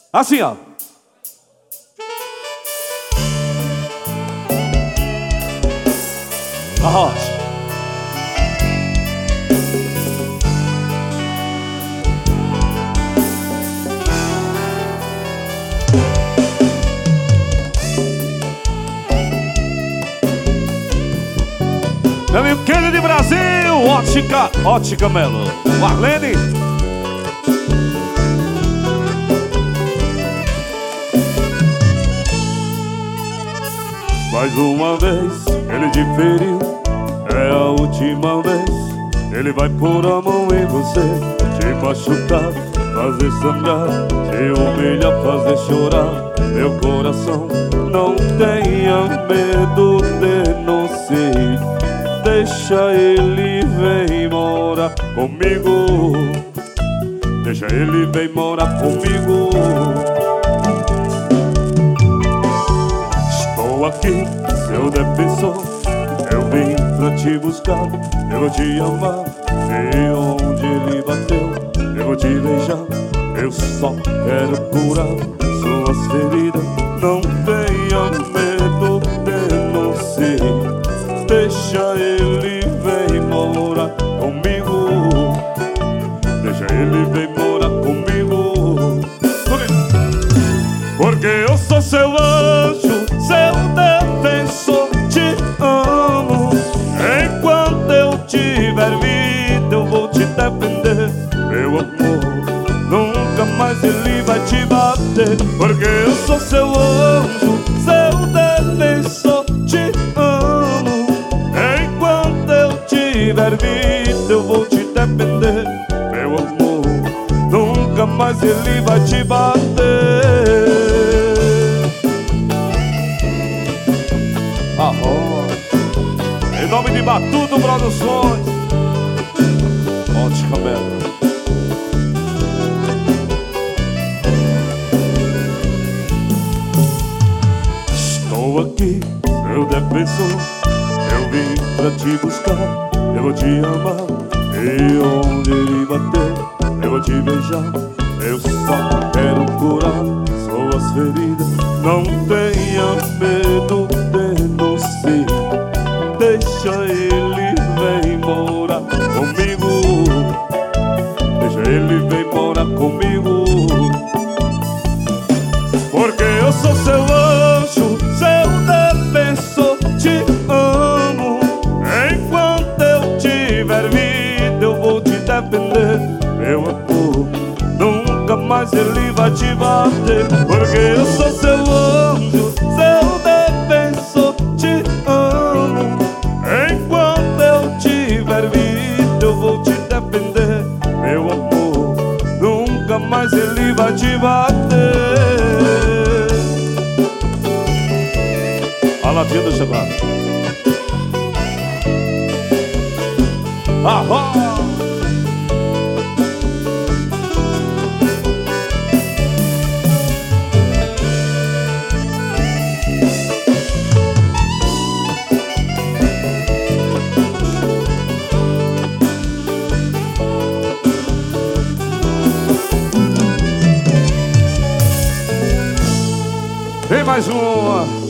Assim, ó. Arrocha. Meu amigo querido de Brasil, Ótica Melo, Marlene. Mais uma vez ele diferiu, é a última vez. Ele vai pôr a mão em você, te machucar, fazer sangrar, te humilhar, fazer chorar. Meu coração, não tenha medo de não ser. Deixa ele vir morar comigo. Deixa ele vir morar comigo. Estou aqui, seu defensor. Eu vim pra te buscar. Eu vou te amar. E onde ele bateu, eu vou te beijar. Eu só quero curar suas feridas. Não tenha medo de não ser. Deixa ele vir morar comigo. Deixa ele vir morar comigo. Porque eu sou seu anjo, seu defensor. Te amo. Enquanto eu tiver vida, eu vou te defender. Meu amor, nunca mais ele vai te bater. Porque eu sou seu anjo, seu defensor. Te amo. Enquanto eu tiver vida, eu vou te defender. Meu amor, nunca mais ele vai te bater. Em nome de Batuto Produções, Ótica Melo. Estou aqui, seu defensor. Eu vim pra te buscar. Eu vou te amar. E onde ele bater, eu vou te beijar. Eu só quero curar suas feridas. Não tenha medo de não ser. Deixa ele vir morar comigo. Deixa ele vir morar comigo. Porque eu sou seu anjo, seu defensor. Te amo. Enquanto eu tiver vida, eu vou te defender. Meu amor, nunca mais ele vai te bater. Porque eu sou seu anjo, seu defensor. Te amo. Enquanto eu tiver vida, eu vou te defender. Meu amor, nunca mais ele vai te bater. A latinha do chamado. Ahá! Vem mais uma.